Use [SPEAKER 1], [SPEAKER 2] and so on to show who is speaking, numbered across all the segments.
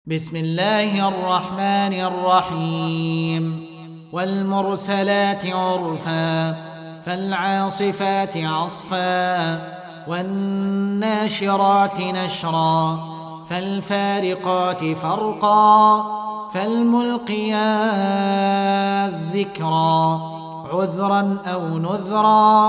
[SPEAKER 1] بسم الله الرحمن الرحيم والمرسلات عرفا فالعاصفات عصفا والناشرات نشرا فالفارقات فرقا فالملقيات ذكرا عذرا أو نذرا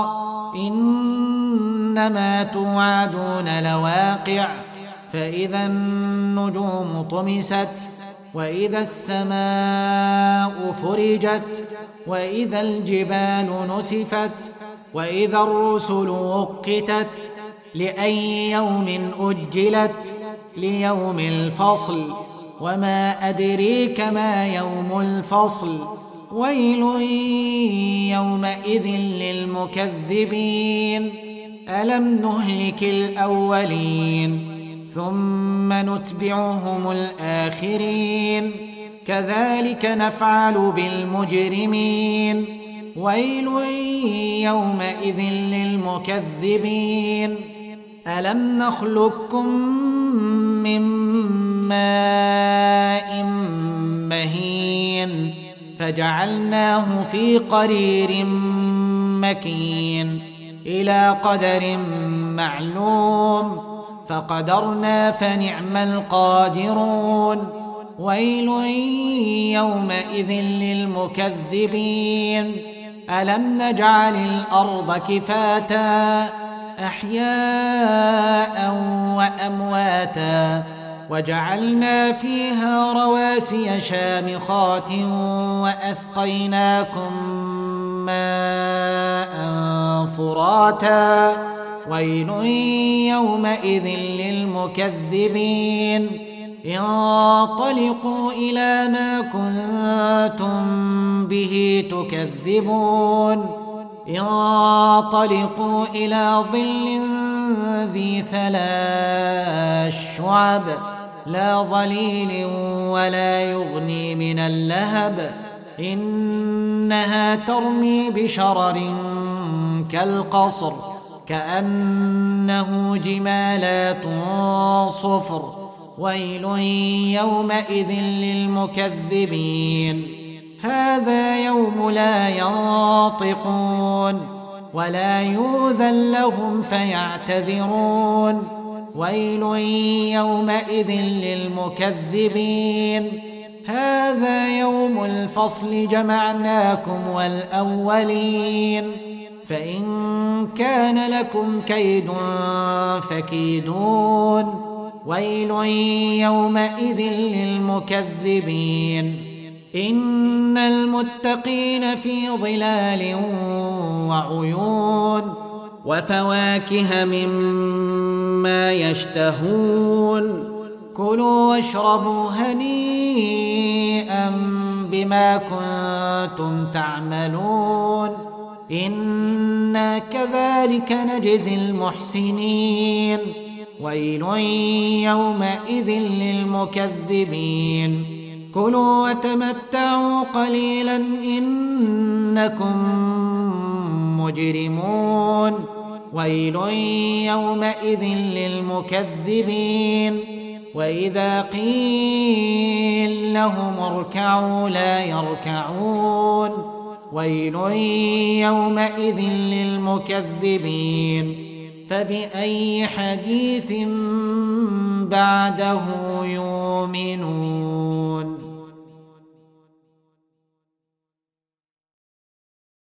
[SPEAKER 1] إنما توعدون لواقع فإذا النجوم طمست وإذا السماء فرجت وإذا الجبال نسفت وإذا الرسل وقتت لأي يوم أجلت ليوم الفصل وما أدريك ما يوم الفصل ويل يومئذ للمكذبين ألم نهلك الأولين ثم نتبعهم الآخرين كذلك نفعل بالمجرمين ويل يومئذ للمكذبين ألم نخلقكم من ماء مهين فجعلناه في قرير مكين إلى قدر معلوم فقدرنا فنعم القادرون ويل يومئذ للمكذبين ألم نجعل الأرض كفاتا أحياء وأمواتا وجعلنا فيها رواسي شامخات وأسقيناكم ماء فراتا ويل يومئذ للمكذبين انطلقوا إلى ما كنتم به تكذبون انطلقوا إلى ظل ذي 3 شعب لا ظليل ولا يغني من اللهب إنها ترمي بشرر كالقصر كأنه جمالات صفر ويل يومئذ للمكذبين هذا يوم لا ينطقون ولا يؤذن لهم فيعتذرون ويل يومئذ للمكذبين هذا يوم الفصل جمعناكم والأولين فإن كان لكم كيد فكيدون ويل يومئذ للمكذبين إن المتقين في ظلال وعيون وفواكه مما يشتهون كلوا واشربوا هنيئا بما كنتم تعملون إنا كذلك نجزي المحسنين ويل يومئذ للمكذبين كلوا وتمتعوا قليلا إنكم مجرمون ويل يومئذ للمكذبين وإذا قيل لهم اركعوا لا يركعون ويل يومئذ للمكذبين فبأي حديث بعده يؤمنون